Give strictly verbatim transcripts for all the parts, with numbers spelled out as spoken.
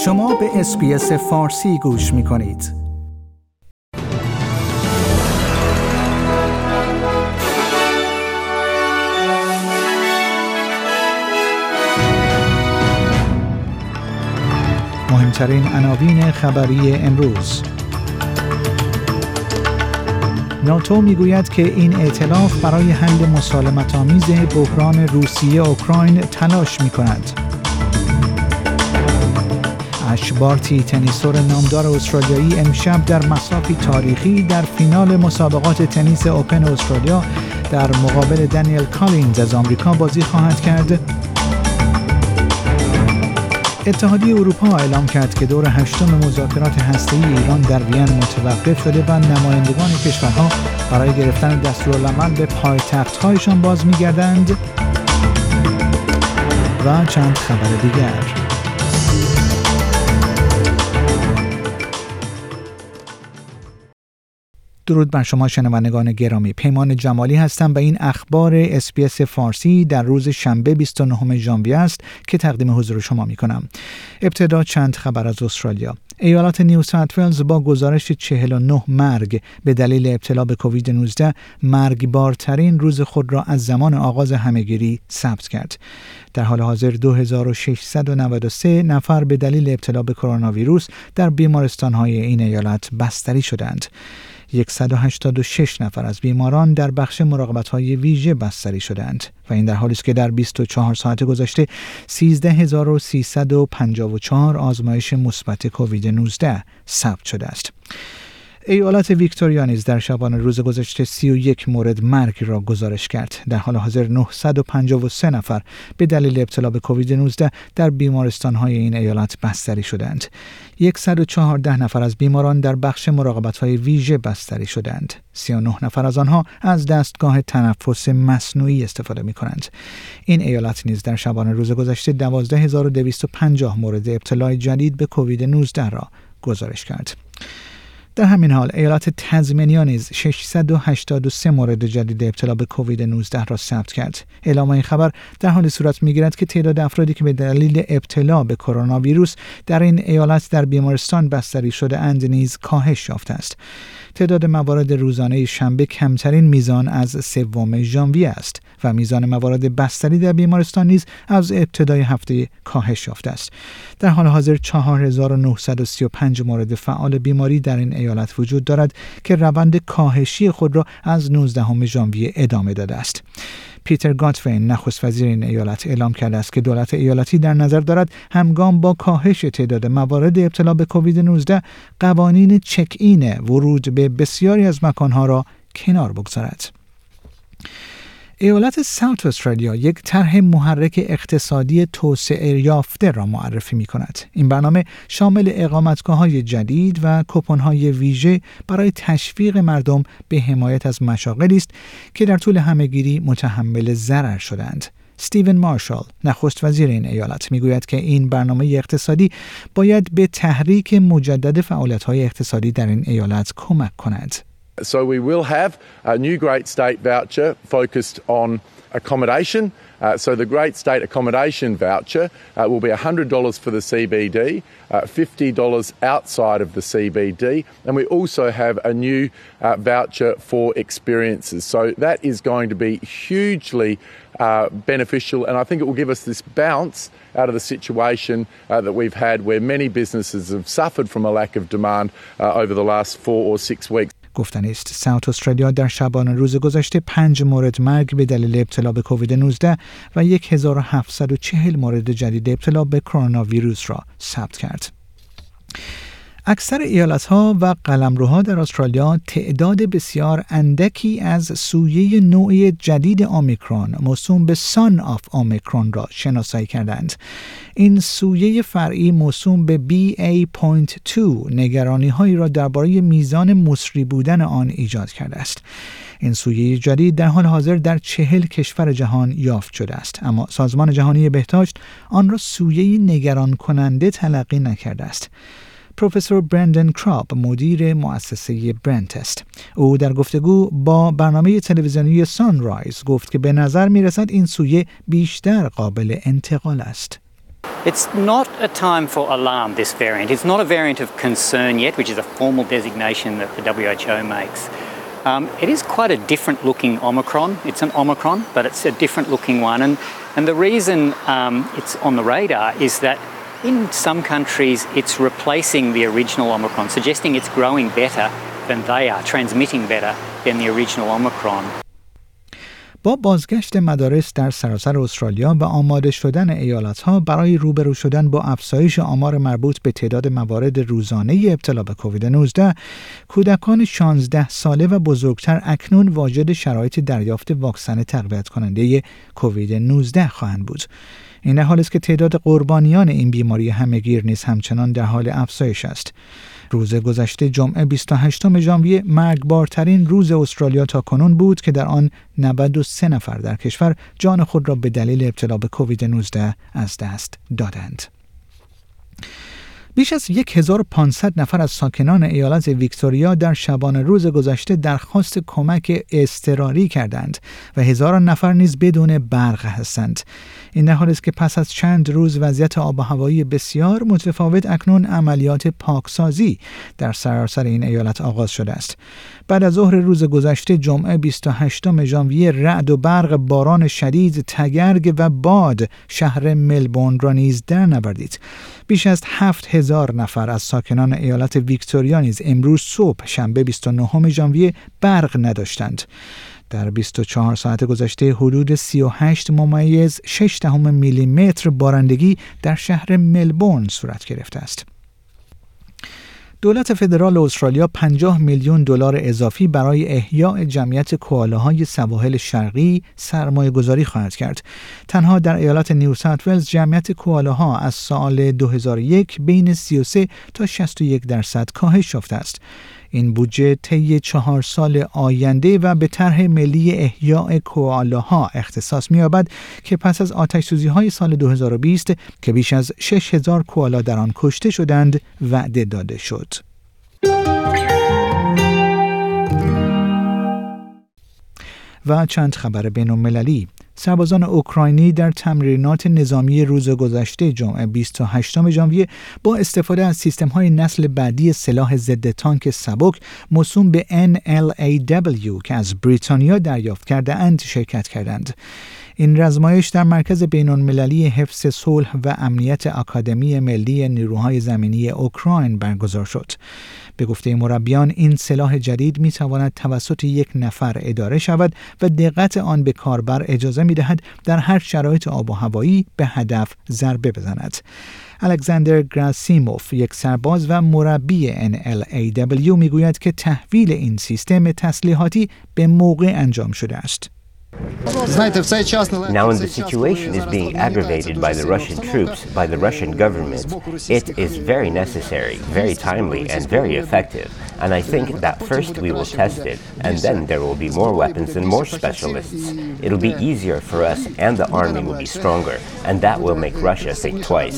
شما به اس‌بی‌اس فارسی گوش می‌کنید. مهمترین عناوین خبری امروز. ناتو میگوید که این ائتلاف برای حل مسالمت‌آمیز بحران روسیه اوکراین تلاش می‌کند. اش بارتی تنیسور نامدار استرالیایی امشب در مسافی تاریخی در فینال مسابقات تنیس اوپن استرالیا در مقابل دانیل کالینز از آمریکا بازی خواهد کرد. اتحادیه اروپا اعلام کرد که دور هشتم مذاکرات هسته‌ای ایران در وین متوقف شده و نمایندگان کشورها برای گرفتن دستورالعمل به پایتخت‌هایشان باز می‌گردند. و چند خبر دیگر. درود بر شما شنوندگان گرامی. پیمان جمالی هستم و این اخبار اس‌بی‌اس فارسی در روز شنبه بیست و نهم ژانویه است که تقدیم حضور شما می کنم. ابتدا چند خبر از استرالیا. ایالات نیو ساوت ولز با گزارش چهل و نه مرگ به دلیل ابتلا به کووید نوزده مرگبارترین روز خود را از زمان آغاز همهگیری ثبت کرد. در حال حاضر دو هزار و ششصد و نود و سه نفر به دلیل ابتلا به کرونا ویروس در بیمارستان‌های این ایالت بستری شدند. صد و هشتاد و شش نفر از بیماران در بخش مراقبت‌های ویژه بستری شدند و این در حالی است که در بیست و چهار ساعت گذشته سیزده هزار و سیصد و پنجاه و چهار آزمایش مثبت کووید نوزده ثبت شده است. ایالت ویکتوریا نیز در شبانه روز گذشته سی و یک مورد مرگ را گزارش کرد. در حال حاضر نهصد و پنجاه و سه نفر به دلیل ابتلا به کووید نوزده در بیمارستان‌های این ایالت بستری شدند. صد و چهارده نفر از بیماران در بخش مراقبت‌های ویژه بستری شدند. سی و نه نفر از آنها از دستگاه تنفس مصنوعی استفاده می‌کنند. این ایالت نیز در شبانه روز گذشته دوازده هزار و دویست و پنجاه مورد ابتلا جدید به کووید نوزده را گزارش کرد. در همین حال ایالت تزمینیا نیز ششصد و هشتاد و سه مورد جدید ابتلا به کووید نوزده را ثبت کرد. اعلام این خبر در حال صورت می‌گیرد که تعداد افرادی که به دلیل ابتلا به کرونا ویروس در این ایالت در بیمارستان بستری شده اند نیز کاهش یافته است. تعداد موارد روزانه شنبه کمترین میزان از سوم ژانویه است و میزان موارد بستری در بیمارستان نیز از ابتدای هفته کاهش یافته است. در حال حاضر چهار هزار و نهصد و سی و پنج مورد فعال بیماری در این ایالت وجود دارد که روند کاهشی خود را از نوزدهم ژانویه ادامه داده است. پیتر گاتفین نخست وزیر این ایالت اعلام کرده است که دولت ایالتی در نظر دارد همگام با کاهش تعداد موارد ابتلا به کووید نوزده قوانین چک این ورود به بسیاری از مکانها را کنار بگذارد. ایالت ساوت استرالیا یک طرح محرک اقتصادی توسعه یافته را معرفی می کند. این برنامه شامل اقامتگاه‌های جدید و کوپن‌های ویژه برای تشویق مردم به حمایت از مشاغلی است که در طول همهگیری متحمل ضرر شدند. استیون مارشال نخست وزیر این ایالت میگوید که این برنامه اقتصادی باید به تحریک مجدد فعالیت‌های اقتصادی در این ایالت کمک کند. So we will have a new Great State voucher focused on accommodation. Uh, so the Great State accommodation voucher uh, will be one hundred dollars for the C B D, uh, fifty dollars outside of the C B D, and we also have a new uh, voucher for experiences. So that is going to be hugely uh, beneficial, and I think it will give us this bounce out of the situation uh, that we've had where many businesses have suffered from a lack of demand uh, over the last four or six weeks. گفتنی است ساوت استرالیا در شبانه روز گذشته پنج مورد مرگ به دلیل ابتلا به کووید نوزده و هزار و هفتصد و چهل مورد جدید ابتلا به کرونا ویروس را ثبت کرد. اکثر ایالت‌ها و قلمروها در استرالیا تعداد بسیار اندکی از سویه نوع جدید اومیکرون موسوم به سان آف اومیکرون را شناسایی کردند. این سویه فرعی موسوم به بی ای دو نگرانی‌هایی را درباره میزان مصری بودن آن ایجاد کرده است. این سویه جدید در حال حاضر در چهل کشور جهان یافت شده است، اما سازمان جهانی بهداشت آن را سویه نگران کننده تلقی نکرده است. پروفسور برندن کراب مدیر مؤسسه برنت است. او در گفتگو با برنامه تلویزیونی سانرایز گفت که به نظر می رسد این سویه بیشتر قابل انتقال است. It's not a time for alarm, this variant. It's not a variant of concern yet, which is a formal designation that the W H O makes. Um, it is quite a different looking Omicron. It's an Omicron, but it's a different looking one. And, and the reason um, it's on the radar is that in some countries it's replacing the original Omicron, suggesting it's growing better than they are, transmitting better than the original Omicron. با بازگشت مدارس در سراسر استرالیا و آماده شدن ایالت‌ها برای روبرو شدن با افزایش آمار مربوط به تعداد موارد روزانه ابتلا به کووید نوزده، کودکان شانزده ساله و بزرگتر اکنون واجد شرایط دریافت واکسن تقویت کننده کووید نوزده خواهند بود. این در حالی است که تعداد قربانیان این بیماری همه‌گیر نیز همچنان در حال افزایش است. روز گذشته جمعه بیست و هشتم ژانویه مرگبارترین روز استرالیا تا کنون بود که در آن نود و سه نفر در کشور جان خود را به دلیل ابتلا به کووید نوزده از دست دادند. بیش از هزار و پانصد نفر از ساکنان ایالت ویکتوریا در شبانه روز گذشته درخواست کمک اضطراری کردند و هزاران نفر نیز بدون برق هستند. این در حالی است که پس از چند روز وضعیت آب و هوایی بسیار متفاوت اکنون عملیات پاکسازی در سراسر این ایالت آغاز شده است. بعد از ظهر روز گذشته جمعه بیست و هشتم ژانویه رعد و برق، باران شدید، تگرگ و باد شهر ملبورن را نیز در نوردید. بیش از هفت هزار نفر از ساکنان ایالت ویکتوریا نیز امروز صبح شنبه بیست و نهم ژانویه برق نداشتند. در بیست و چهار ساعت گذشته حدود سی و هشت ممیز شش دهم میلیمتر بارندگی در شهر ملبورن صورت گرفته است. دولت فدرال استرالیا پنجاه میلیون دلار اضافی برای احیاء جمعیت کوالاهای سواحل شرقی سرمایه گذاری خواهد کرد. تنها در ایالت نیو ساوت ولز جمعیت کوالاها از سال دو هزار و یک بین سی و سه تا شصت و یک درصد کاهش یافته است. این بودجه طی چهار سال آینده و به طرح ملی احیاء کوالاها اختصاص می‌یابد که پس از آتش‌سوزی‌های سال دو هزار و بیست که بیش از شش هزار کوالا در آن کشته شدند وعده داده شد. و چند خبر بین‌المللی. سربازان اوکراینی در تمرینات نظامی روز گذشته جمعه بیست و هشتم ژانویه با استفاده از سیستم‌های نسل بعدی سلاح ضد تانک سبک موسوم به ان ال ای دبلیو که از بریتانیا دریافت کرده اند شرکت کردند. این رزمایش در مرکز بین‌المللی حفظ صلح و امنیت آکادمی ملی نیروهای زمینی اوکراین برگزار شد. به گفته مربیان این سلاح جدید می تواند توسط یک نفر اداره شود و دقت آن به کاربر اجازه می دهد در هر شرایط آب و هوایی به هدف ضربه بزند. الکساندر گراسیموف، یک سرباز و مربی ان ال ای دبلیو، می گوید که تحویل این سیستم تسلیحاتی به موقع انجام شده است. Now when the situation is being aggravated by the Russian troops, by the Russian government, it is very necessary, very timely and very effective. And I think that first we will test it, and then there will be more weapons and more specialists. It'll be easier for us and the army will be stronger, and that will make Russia think twice.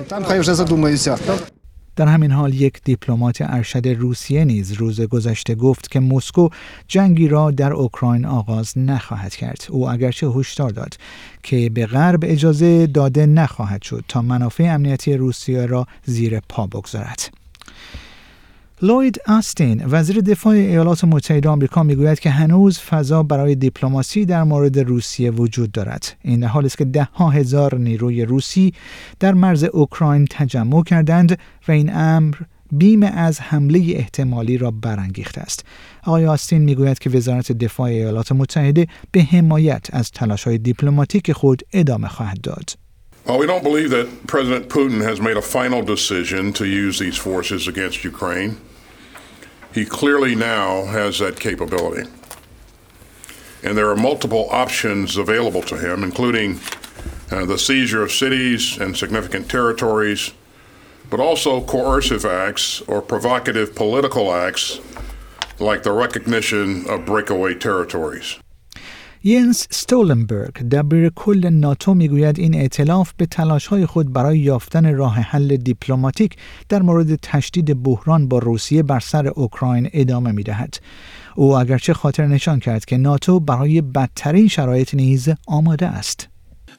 در همین حال یک دیپلمات ارشد روسیه نیز روز گذشته گفت که مسکو جنگی را در اوکراین آغاز نخواهد کرد. او اگرچه هشدار داد که به غرب اجازه داده نخواهد شد تا منافع امنیتی روسیه را زیر پا بگذارد. لوید آستین، وزیر دفاع ایالات متحده آمریکا، میگوید که هنوز فضا برای دیپلماسی در مورد روسیه وجود دارد. این در حالی است که ده ها هزار نیروی روسی در مرز اوکراین تجمع کردند و این امر بیم از حمله احتمالی را برانگیخته است. آقای آستین میگوید که وزارت دفاع ایالات متحده به حمایت از تلاش‌های دیپلماتیک خود ادامه خواهد داد. Well, we don't believe that President Putin has made a final decision to use these forces against Ukraine. He clearly now has that capability. And there are multiple options available to him, including uh, the seizure of cities and significant territories, but also coercive acts or provocative political acts like the recognition of breakaway territories. ینس استولنبرگ، دبیر کل ناتو، میگوید این ائتلاف به تلاش‌های خود برای یافتن راه حل دیپلماتیک در مورد تشدید بحران با روسیه بر سر اوکراین ادامه می‌دهد. او اگرچه خاطر نشان کرد که ناتو برای بدترین شرایط نیز آماده است.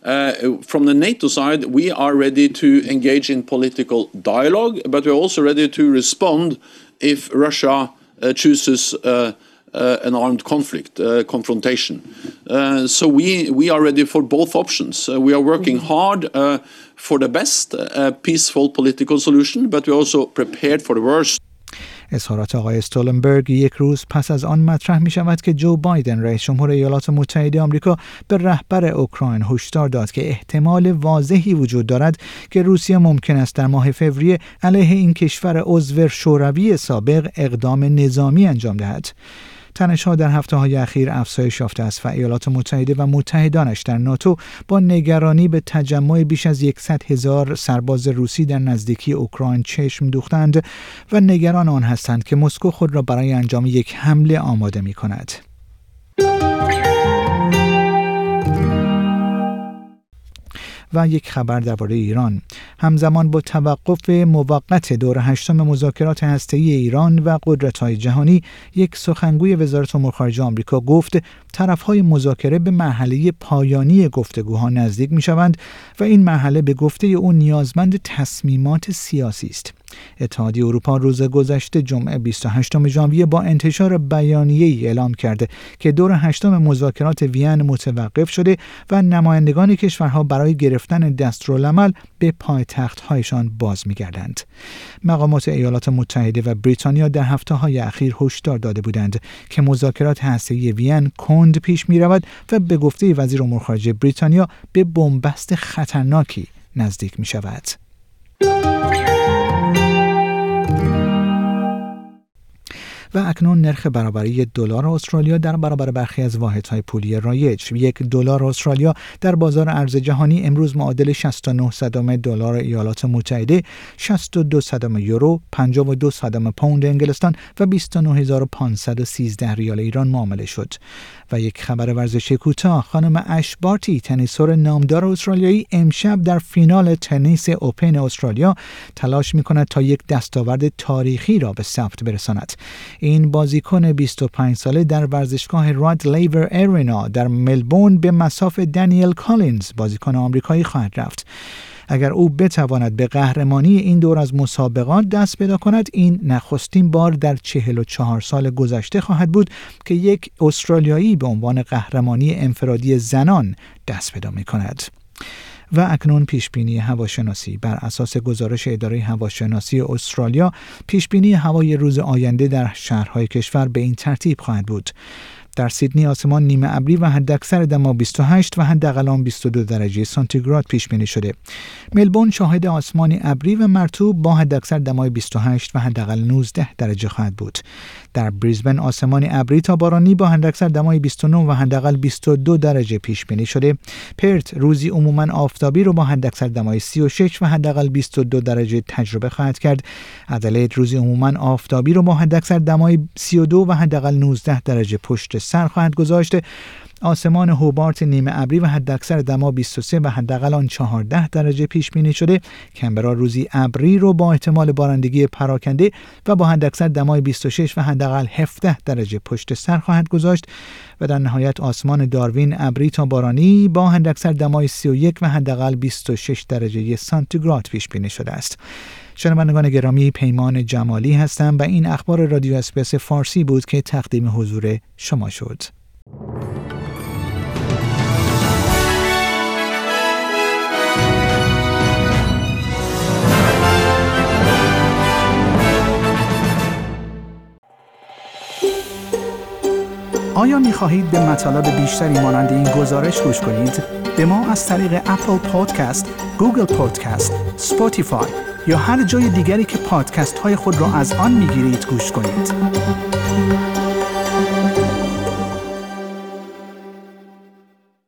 Uh, from the NATO side, we are ready to engage in political dialogue, but we're also ready to respond if Russia uh, chooses uh, uh, an armed conflict, uh, confrontation. Uh, so we, we are ready for both options. Uh, we are working hard uh, for the best, uh, peaceful political solution, but we're also prepared for the worst. اظهارات آقای استولنبرگ یک روز پس از آن مطرح می شود که جو بایدن رئیس جمهور ایالات متحده آمریکا به رهبر اوکراین هشدار داد که احتمال واضحی وجود دارد که روسیه ممکن است در ماه فوریه علیه این کشور عضو شوروی سابق اقدام نظامی انجام دهد. تنش‌ها در هفته‌های اخیر افزایش یافته است و ایالات متحده و متحدانش در ناتو با نگرانی به تجمع بیش از صد هزار سرباز روسی در نزدیکی اوکراین چشم دوختند و نگران آن هستند که مسکو خود را برای انجام یک حمله آماده می‌کند. و یک خبر درباره ایران. همزمان با توقف موقت دور هشتم مذاکرات هسته‌ای ایران و قدرت‌های جهانی، یک سخنگوی وزارت امور خارجه آمریکا گفت طرف‌های مذاکره به مرحله پایانی گفتگوها نزدیک می‌شوند و این مرحله به گفته او نیازمند تصمیمات سیاسی است. اتحادیه اروپا روز گذشته جمعه بیست و هشتم ژانویه با انتشار بیانیه‌ای اعلام کرده که دور هشتم مذاکرات وین متوقف شده و نمایندگان کشورها برای گرفتن دستورالعمل به پایتخت‌هایشان باز می‌گردند. مقامات ایالات متحده و بریتانیا در هفته‌های اخیر هشدار داده بودند که مذاکرات هسته‌ای وین کند پیش می‌رود و به گفته وزیر امور خارجه بریتانیا به بنبست خطرناکی نزدیک می‌شود. و اکنون نرخ برابری دلار استرالیا در برابر برخی از واحدهای پولی رایج. یک دلار استرالیا در بازار ارز جهانی امروز معادل شصت و نه صدم دلار ایالات متحده، شصت و دو صدم یورو، پنجاه و دو صدم پوند انگلستان و بیست و نه هزار و پانصد و سیزده ریال ایران معامله شد. و یک خبر ورزشی کوتاه، خانم اش بارتی تنیسور نامدار استرالیایی امشب در فینال تنیس اوپن استرالیا تلاش می‌کند تا یک دستاورد تاریخی را به ثبت برساند. این بازیکن بیست و پنج ساله در ورزشگاه راد لیور ارینا در ملبورن به مصاف دانیل کالینز بازیکن آمریکایی خواهد رفت. اگر او بتواند به قهرمانی این دور از مسابقات دست پیدا کند، این نخستین بار در چهل و چهار سال گذشته خواهد بود که یک استرالیایی به عنوان قهرمانی انفرادی زنان دست پیدا می کند. و اکنون پیشبینی هواشناسی. بر اساس گزارش اداره هواشناسی استرالیا، پیشبینی هوای روز آینده در شهرهای کشور به این ترتیب خواهد بود: در سیدنی آسمان نیمه ابری و حداکثر دما بیست و هشت و حداقل آن بیست و دو درجه سانتیگراد پیش بینی شده. ملبورن شاهد آسمانی ابری و مرطوب با حداکثر دمای بیست و هشت و حداقل نوزده درجه خواهد بود. در بریزبن آسمانی ابری تا بارانی با حداکثر دمای بیست و نه و حداقل بیست و دو درجه پیش بینی شده. پرت روزی عموما آفتابی رو با حداکثر دمای سی و شش و حداقل بیست و دو درجه تجربه خواهد کرد. ادلید روزی عموما آفتابی رو با حداکثر دمای سی و دو و حداقل نوزده درجه پشت سر خواهد گذاشت. آسمان هوبارت نیمه ابری و حداکثر دما بیست و سه و حداقل آن چهارده درجه پیش بینی شده. کمبرا روزی ابری رو با احتمال بارندگی پراکنده و با حداکثر دمای بیست و شش و حداقل هفده درجه پشت سر خواهد گذاشت. و در نهایت آسمان داروین ابری تا بارانی با حداکثر دمای سی و یک و حداقل بیست و شش درجه سانتیگراد پیش بینی شده است. شنوندگان گرامی، پیمان جمالی هستم و این اخبار رادیو اسپیس فارسی بود که تقدیم حضور شما شد. آیا می خواهید به مطالب بیشتری مانند این گزارش گوش کنید؟ به ما از طریق اپل پادکست، گوگل پادکست، اسپاتیفای یا هر جای دیگری که پادکست های خود را از آن می گیرید گوش کنید.